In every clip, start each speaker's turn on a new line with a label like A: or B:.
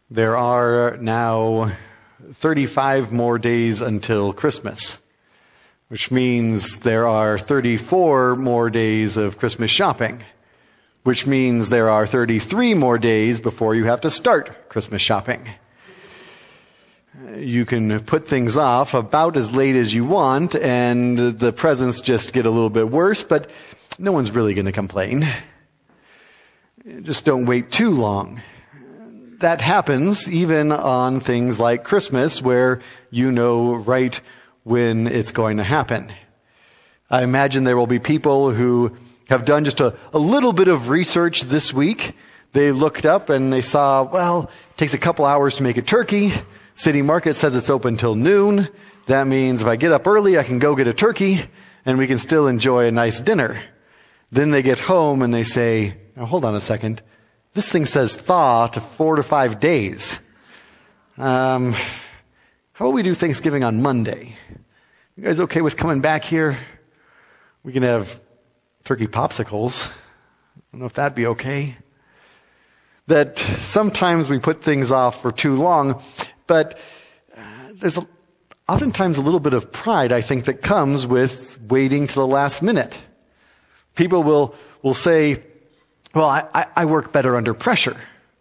A: There are now 35 more days until Christmas, which means there are 34 more days of Christmas shopping, which means there are 33 more days before you have to start Christmas shopping. You can put things off about as late as you want, and the presents just get a little bit worse, but no one's really going to complain. Just don't wait too long. That happens even on things like Christmas, where you know right when it's going to happen. I imagine there will be people who have done just a little bit of research this week. They looked up and they saw, well, it takes a couple hours to make a turkey. City Market says it's open till noon. That means if I get up early, I can go get a turkey and we can still enjoy a nice dinner. Then they get home and they say, now hold on a second. This thing says thaw to 4 to 5 days. How about we do Thanksgiving on Monday? You guys okay with coming back here? We can have turkey popsicles. I don't know if that'd be okay. That sometimes we put things off for too long, but there's oftentimes a little bit of pride, I think, that comes with waiting to the last minute. People will say, well, I work better under pressure.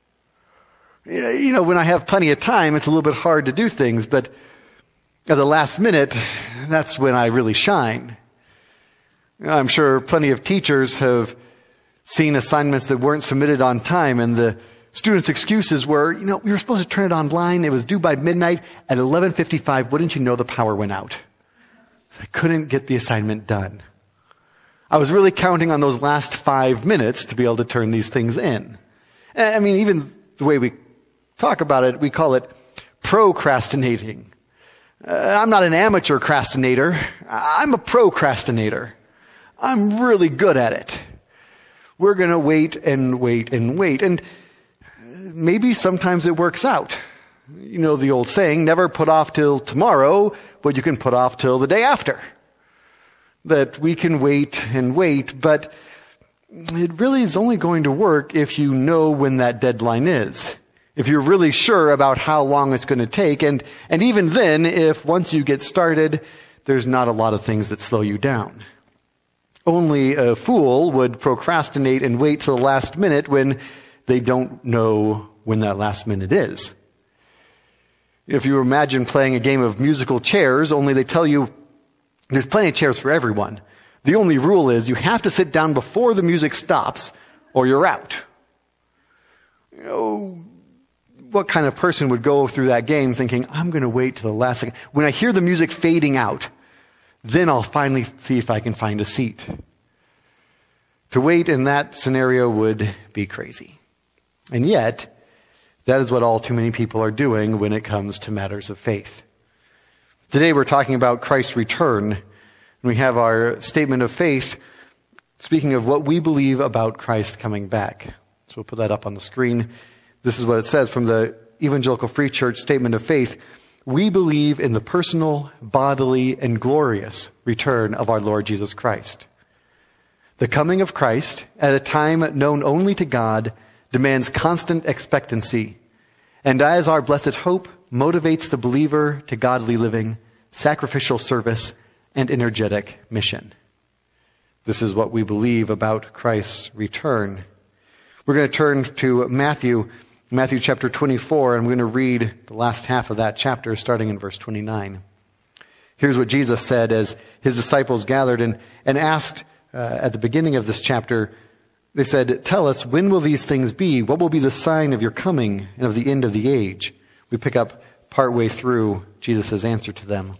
A: You know, when I have plenty of time, it's a little bit hard to do things, but at the last minute, that's when I really shine. I'm sure plenty of teachers have seen assignments that weren't submitted on time, and the students' excuses were, we were supposed to turn it online. It was due by midnight. At 11:55, wouldn't you know the power went out? I couldn't get the assignment done. I was really counting on those last 5 minutes to be able to turn these things in. I mean, even the way we talk about it, we call it procrastinating. I'm not an amateur procrastinator. I'm a procrastinator. I'm really good at it. We're going to wait and wait and wait. And maybe sometimes it works out. You know the old saying, never put off till tomorrow what you can put off till the day after. That we can wait and wait, but it really is only going to work if you know when that deadline is. If you're really sure about how long it's going to take, and even then, if once you get started, there's not a lot of things that slow you down. Only a fool would procrastinate and wait till the last minute when they don't know when that last minute is. If you imagine playing a game of musical chairs, only they tell you there's plenty of chairs for everyone. The only rule is you have to sit down before the music stops or you're out. What kind of person would go through that game thinking, I'm going to wait till the last second. When I hear the music fading out, then I'll finally see if I can find a seat. To wait in that scenario would be crazy. And yet, that is what all too many people are doing when it comes to matters of faith. Today we're talking about Christ's return, and we have our statement of faith speaking of what we believe about Christ coming back. So we'll put that up on the screen. This is what it says from the Evangelical Free Church Statement of Faith. We believe in the personal, bodily, and glorious return of our Lord Jesus Christ. The coming of Christ, at a time known only to God, demands constant expectancy, and as our blessed hope motivates the believer to godly living, sacrificial service, and energetic mission. This is what we believe about Christ's return. We're going to turn to Matthew chapter 24, and we're going to read the last half of that chapter, starting in verse 29. Here's what Jesus said as his disciples gathered and asked at the beginning of this chapter. They said, tell us, when will these things be? What will be the sign of your coming and of the end of the age? We pick up partway through Jesus' answer to them.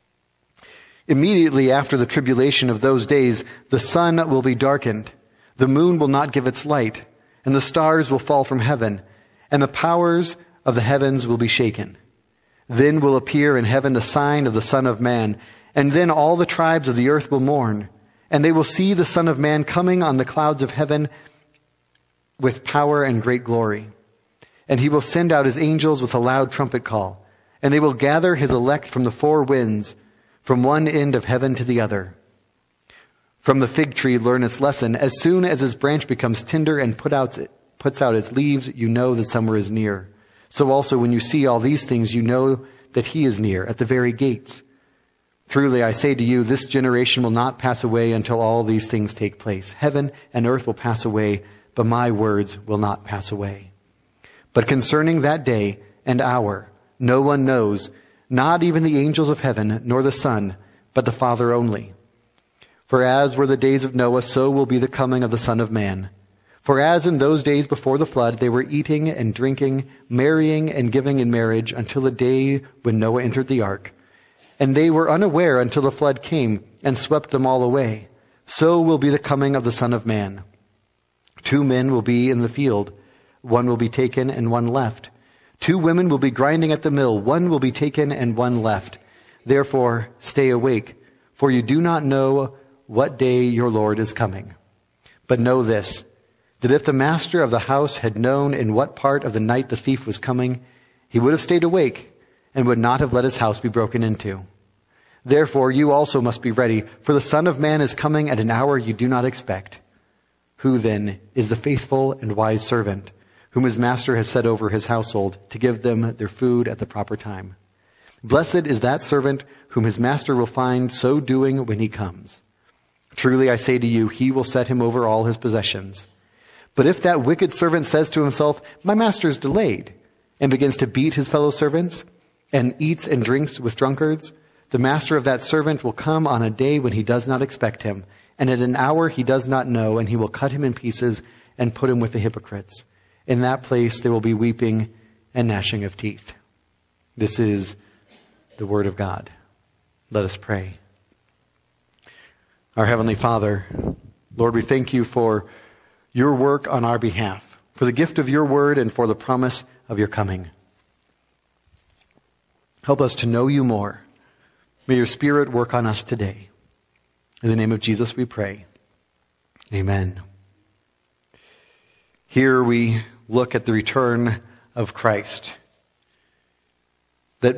A: Immediately after the tribulation of those days, the sun will be darkened, the moon will not give its light, and the stars will fall from heaven, and the powers of the heavens will be shaken. Then will appear in heaven the sign of the Son of Man, and then all the tribes of the earth will mourn, and they will see the Son of Man coming on the clouds of heaven with power and great glory. And he will send out his angels with a loud trumpet call, and they will gather his elect from the four winds, from one end of heaven to the other. From the fig tree learn its lesson. As soon as its branch becomes tender and puts out its leaves, you know that summer is near. So also when you see all these things, you know that he is near, at the very gates. Truly I say to you, this generation will not pass away until all these things take place. Heaven and earth will pass away, but my words will not pass away. But concerning that day and hour, no one knows, not even the angels of heaven, nor the Son, but the Father only. For as were the days of Noah, so will be the coming of the Son of Man. For as in those days before the flood, they were eating and drinking, marrying and giving in marriage until the day when Noah entered the ark. And they were unaware until the flood came and swept them all away. So will be the coming of the Son of Man. 2 men will be in the field. One will be taken and one left. 2 women will be grinding at the mill. One will be taken and one left. Therefore, stay awake, for you do not know what day your Lord is coming. But know this, that if the master of the house had known in what part of the night the thief was coming, he would have stayed awake and would not have let his house be broken into. Therefore, you also must be ready, for the Son of Man is coming at an hour you do not expect. Who then is the faithful and wise servant, whom his master has set over his household to give them their food at the proper time? Blessed is that servant whom his master will find so doing when he comes. Truly I say to you, he will set him over all his possessions. But if that wicked servant says to himself, my master is delayed, and begins to beat his fellow servants, and eats and drinks with drunkards, the master of that servant will come on a day when he does not expect him, and at an hour he does not know, and he will cut him in pieces and put him with the hypocrites. In that place there will be weeping and gnashing of teeth. This is the word of God. Let us pray. Our Heavenly Father, Lord, we thank you for your work on our behalf, for the gift of your word and for the promise of your coming. Help us to know you more. May your Spirit work on us today. In the name of Jesus we pray. Amen. Here we look at the return of Christ. That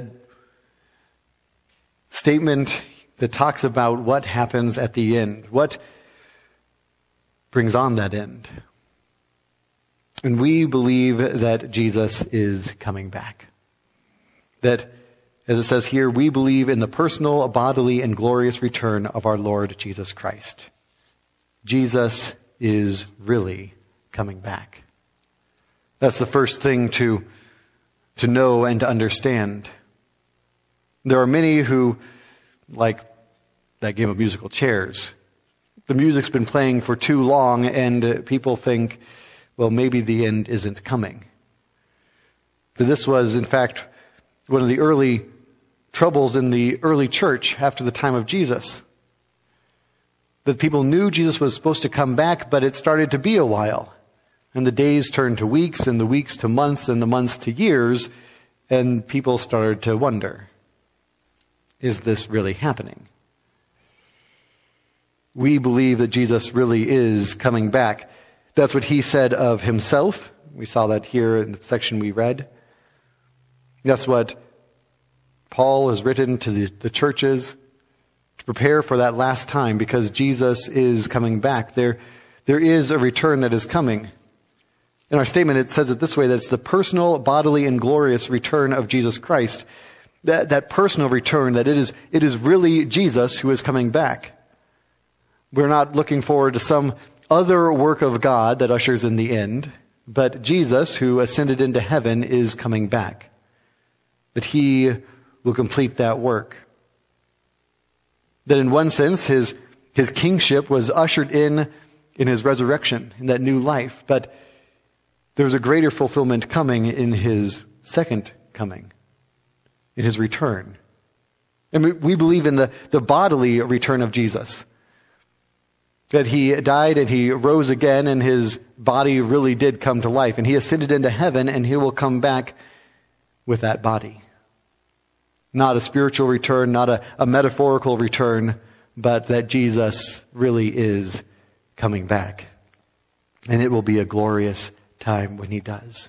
A: statement that talks about what happens at the end, what brings on that end. And we believe that Jesus is coming back. That, as it says here, we believe in the personal, bodily, and glorious return of our Lord Jesus Christ. Jesus is really coming back. That's the first thing to know and to understand. There are many who, like that game of musical chairs, the music's been playing for too long and people think, well, maybe the end isn't coming. But this was, in fact, one of the early troubles in the early church after the time of Jesus. That people knew Jesus was supposed to come back, but it started to be a while. And the days turned to weeks, and the weeks to months, and the months to years, and people started to wonder, is this really happening? We believe that Jesus really is coming back. That's what he said of himself. We saw that here in the section we read. That's what Paul has written to the churches to prepare for that last time, because Jesus is coming back. There is a return that is coming. In our statement, it says it this way, that it's the personal, bodily, and glorious return of Jesus Christ. That personal return, that it is really Jesus who is coming back. We're not looking forward to some other work of God that ushers in the end, but Jesus, who ascended into heaven, is coming back. That he will complete that work. That in one sense, his kingship was ushered in his resurrection, in that new life, but there's a greater fulfillment coming in his second coming, in his return. And we believe in the bodily return of Jesus. That he died and he rose again and his body really did come to life. And he ascended into heaven and he will come back with that body. Not a spiritual return, not a metaphorical return, but that Jesus really is coming back. And it will be a glorious time when he does.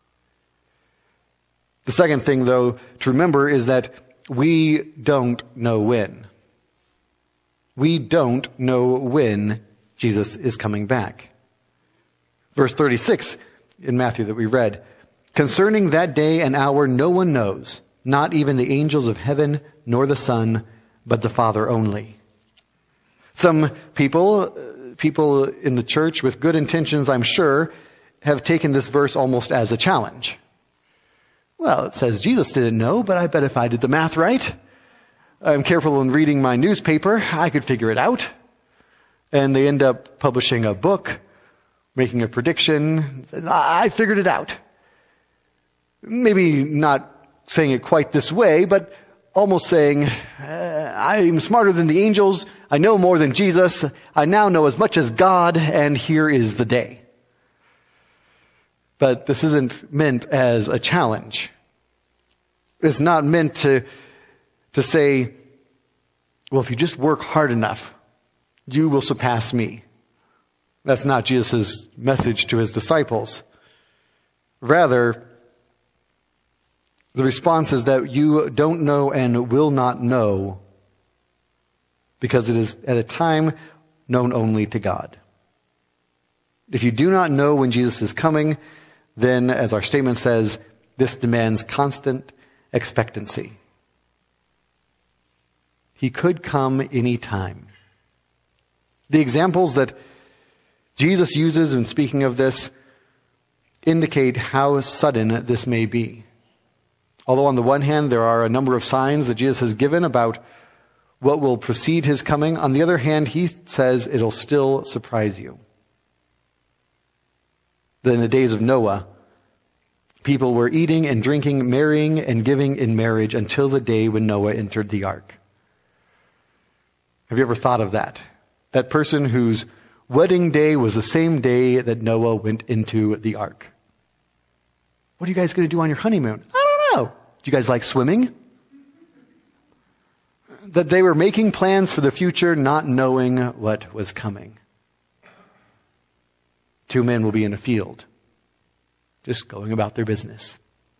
A: The second thing, though, to remember is that we don't know when. We don't know when Jesus is coming back. Verse 36 in Matthew that we read, Concerning that day and hour no one knows, not even the angels of heaven, nor the Son, but the Father only. Some people in the church with good intentions, I'm sure, have taken this verse almost as a challenge. Well, it says Jesus didn't know, but I bet if I did the math right, I'm careful in reading my newspaper, I could figure it out. And they end up publishing a book, making a prediction. I figured it out. Maybe not saying it quite this way, but almost saying, I'm smarter than the angels. I know more than Jesus. I now know as much as God, and here is the day. But this isn't meant as a challenge. It's not meant to say, well, if you just work hard enough, you will surpass me. That's not Jesus' message to his disciples. Rather, the response is that you don't know and will not know because it is at a time known only to God. If you do not know when Jesus is coming, then, as our statement says, this demands constant expectancy. He could come any time. The examples that Jesus uses in speaking of this indicate how sudden this may be. Although on the one hand, there are a number of signs that Jesus has given about what will precede his coming. On the other hand, he says it'll still surprise you. That in the days of Noah, people were eating and drinking, marrying and giving in marriage until the day when Noah entered the ark. Have you ever thought of that? That person whose wedding day was the same day that Noah went into the ark. What are you guys going to do on your honeymoon? I don't know. Do you guys like swimming? That they were making plans for the future, not knowing what was coming. 2 men will be in a field, just going about their business.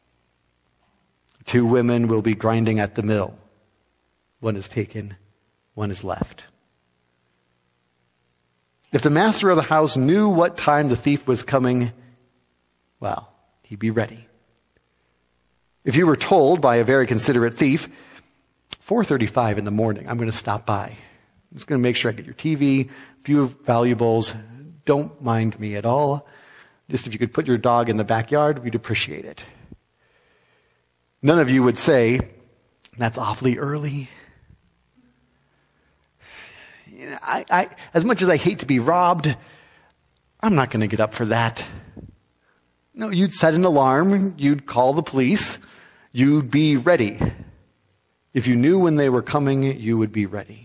A: 2 women will be grinding at the mill. One is taken, one is left. If the master of the house knew what time the thief was coming, well, he'd be ready. If you were told by a very considerate thief, 4:35 in the morning, I'm going to stop by. I'm just going to make sure I get your TV, a few valuables. Don't mind me at all. Just if you could put your dog in the backyard, we'd appreciate it. None of you would say, that's awfully early. I as much as I hate to be robbed, I'm not going to get up for that. No, you'd set an alarm. You'd call the police. You'd be ready. If you knew when they were coming, you would be ready.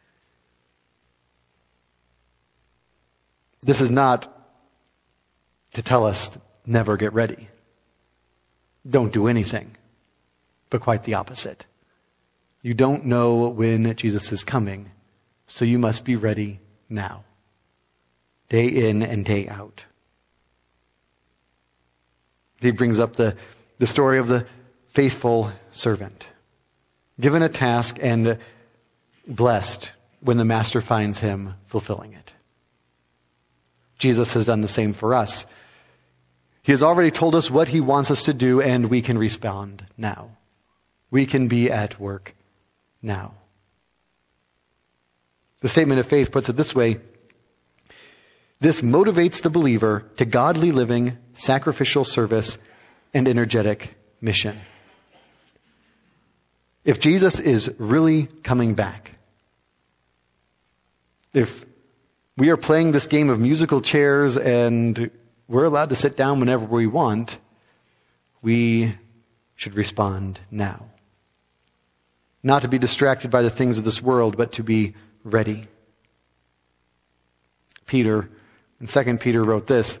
A: This is not to tell us never get ready. Don't do anything. But quite the opposite. You don't know when Jesus is coming, so you must be ready now. Day in and day out. He brings up the story of the faithful servant. Given a task and blessed when the master finds him fulfilling it. Jesus has done the same for us. He has already told us what he wants us to do, and we can respond now. We can be at work now. The statement of faith puts it this way: this motivates the believer to godly living, sacrificial service, and energetic mission. If Jesus is really coming back, if we are playing this game of musical chairs and we're allowed to sit down whenever we want, we should respond now. Not to be distracted by the things of this world, but to be ready. Peter, in 2 Peter, wrote this: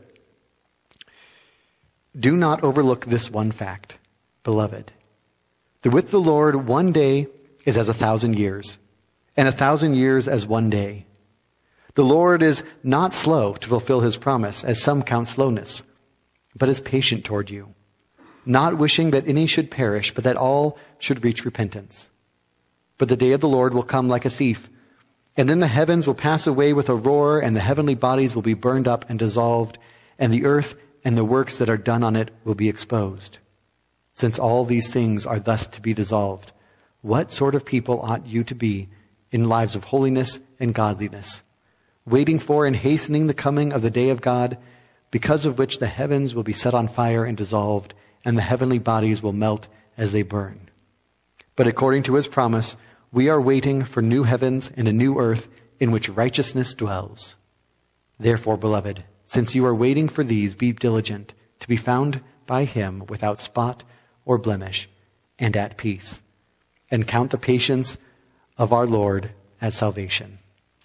A: do not overlook this one fact, beloved, that with the Lord 1 day is as 1,000 years, and 1,000 years as 1 day. The Lord is not slow to fulfill his promise, as some count slowness, but is patient toward you, not wishing that any should perish, but that all should reach repentance. But the day of the Lord will come like a thief, and then the heavens will pass away with a roar, and the heavenly bodies will be burned up and dissolved, and the earth and the works that are done on it will be exposed. Since all these things are thus to be dissolved, what sort of people ought you to be in lives of holiness and godliness, waiting for and hastening the coming of the day of God, because of which the heavens will be set on fire and dissolved, and the heavenly bodies will melt as they burn. But according to his promise, we are waiting for new heavens and a new earth in which righteousness dwells. Therefore, beloved, since you are waiting for these, be diligent to be found by him without spot or blemish and at peace, and count the patience of our Lord as salvation.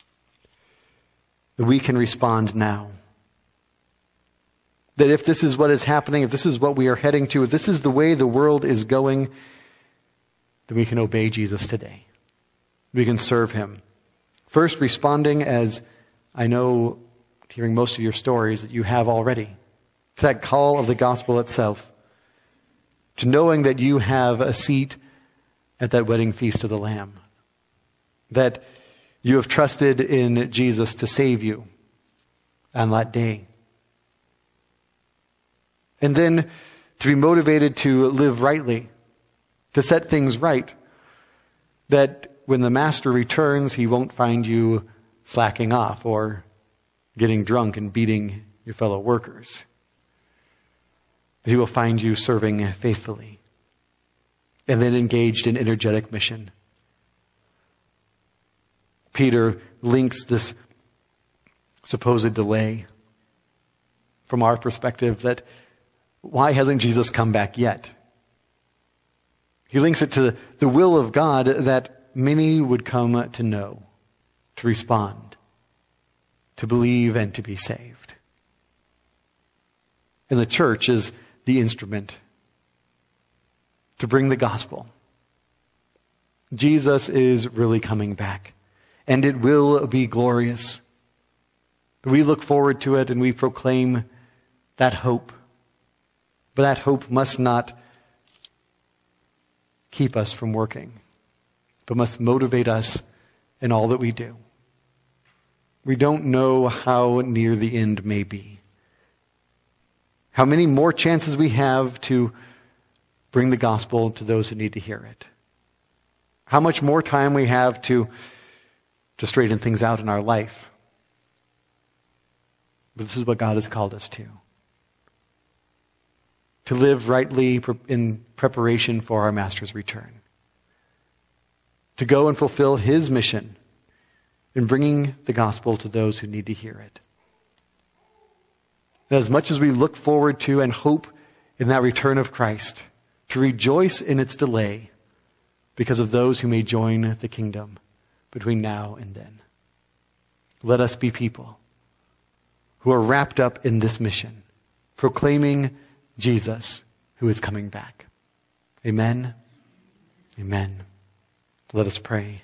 A: We can respond now. That if this is what is happening, if this is what we are heading to, if this is the way the world is going, then we can obey Jesus today. We can serve him. First, responding as I know, hearing most of your stories, that you have already, to that call of the gospel itself, to knowing that you have a seat at that wedding feast of the Lamb, that you have trusted in Jesus to save you on that day. And then to be motivated to live rightly, to set things right, that when the master returns, he won't find you slacking off or getting drunk and beating your fellow workers. He will find you serving faithfully and then engaged in energetic mission. Peter links this supposed delay from our perspective that why hasn't Jesus come back yet? He links it to the will of God that many would come to know, to respond, to believe, and to be saved. And the church is the instrument to bring the gospel. Jesus is really coming back, and it will be glorious. We look forward to it and we proclaim that hope. But that hope must not keep us from working, but must motivate us in all that we do. We don't know how near the end may be, how many more chances we have to bring the gospel to those who need to hear it, how much more time we have to straighten things out in our life. But this is what God has called us to live rightly in preparation for our Master's return, to go and fulfill his mission in bringing the gospel to those who need to hear it. And as much as we look forward to and hope in that return of Christ, to rejoice in its delay because of those who may join the kingdom between now and then. Let us be people who are wrapped up in this mission, proclaiming Jesus who is coming back. Amen. Amen. Let us pray.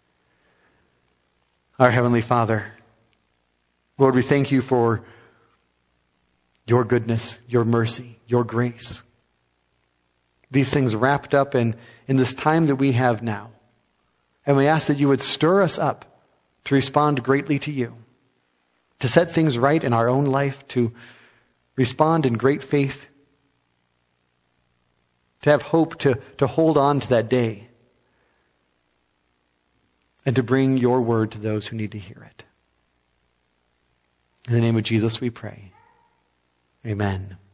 A: Our Heavenly Father, Lord, we thank you for your goodness, your mercy, your grace. These things wrapped up in this time that we have now. And we ask that you would stir us up to respond greatly to you, to set things right in our own life, to respond in great faith, to have hope, to hold on to that day, and to bring your word to those who need to hear it. In the name of Jesus we pray. Amen.